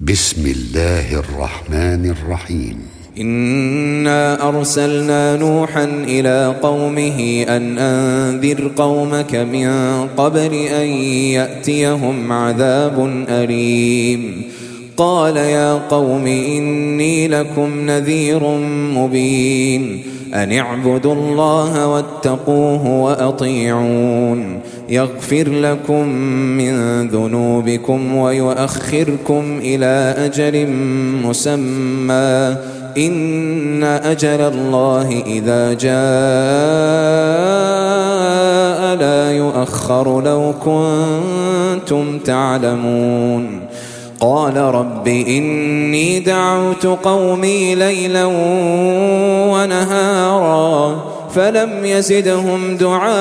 بسم الله الرحمن الرحيم. إنا أرسلنا نوحا إلى قومه أن أنذر قومك من قبل أن يأتيهم عذاب أليم. قال يا قوم إني لكم نذير مبين أن اعبدوا الله واتقوه وأطيعون يغفر لكم من ذنوبكم ويؤخركم إلى أجل مسمى إن أجل الله إذا جاء لا يؤخر لو كنتم تعلمون. قال رب إني دعوت قومي ليلا ونهارا فلم يزدهم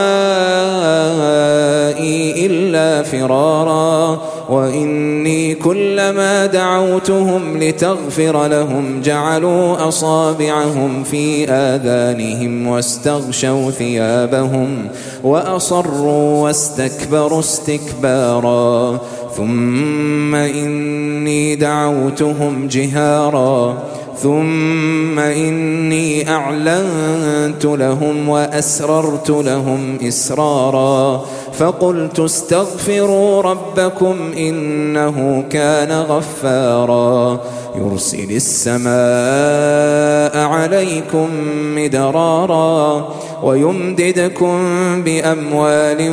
دعائي إلا فرارا وإني كلما دعوتهم لتغفر لهم جعلوا أصابعهم في آذانهم واستغشوا ثيابهم وأصروا واستكبروا استكبارا ثم إني دعوتهم جهارا ثم إني أعلنت لهم وأسررت لهم إسرارا فقلت استغفروا ربكم إنه كان غفارا يرسل السماء عليكم مدرارا ويمددكم بأموال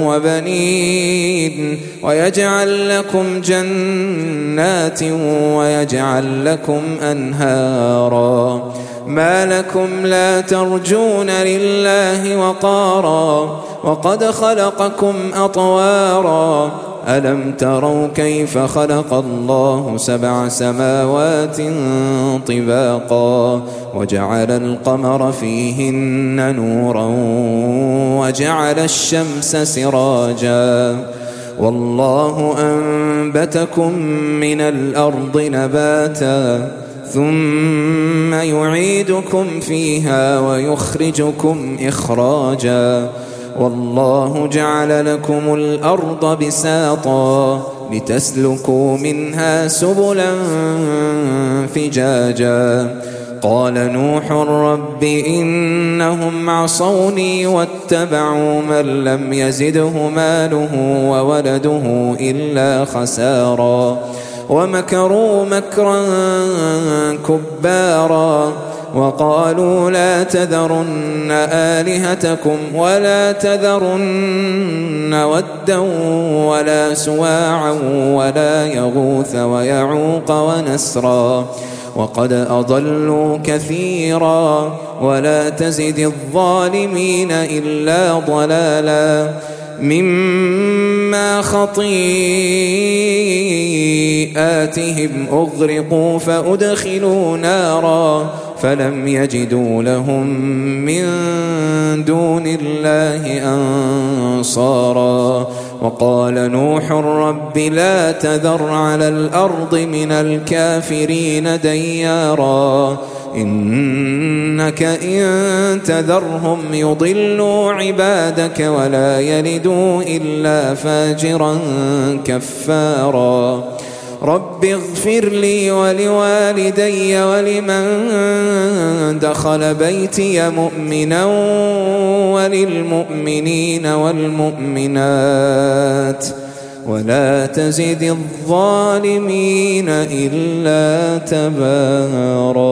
وبنين ويجعل لكم جنات ويجعل لكم أنهارا ما لكم لا ترجون لله وقارا وقد خلقكم أطوارا ألم تروا كيف خلق الله 7 سماوات طباقا وجعل القمر فيهن نورا وجعل الشمس سراجا والله أنبتكم من الأرض نباتا ثم يعيدكم فيها ويخرجكم إخراجا والله جعل لكم الأرض بساطا لتسلكوا منها سبلا فجاجا قال نوح رب إنهم عصوني واتبعوا من لم يزده ماله وولده إلا خسارا ومكروا مكرا كبارا وقالوا لا تذرن آلهتكم ولا تذرن ودا ولا سواعا ولا يغوث ويعوق ونسرا وقد أضلوا كثيرا ولا تزد الظالمين إلا ضلالا مما خطيئاتهم أغرقوا فأدخلوا نارا فلم يجدوا لهم من دون الله أنصارا وقال نوح رب لا تذر على الأرض من الكافرين ديارا إنك إن تذرهم يضلوا عبادك ولا يلدوا إلا فاجرا كفارا رب اغفر لي ولوالدي ولمن دخل بيتي مؤمنا وللمؤمنين والمؤمنات ولا تزد الظالمين إلا تبارا.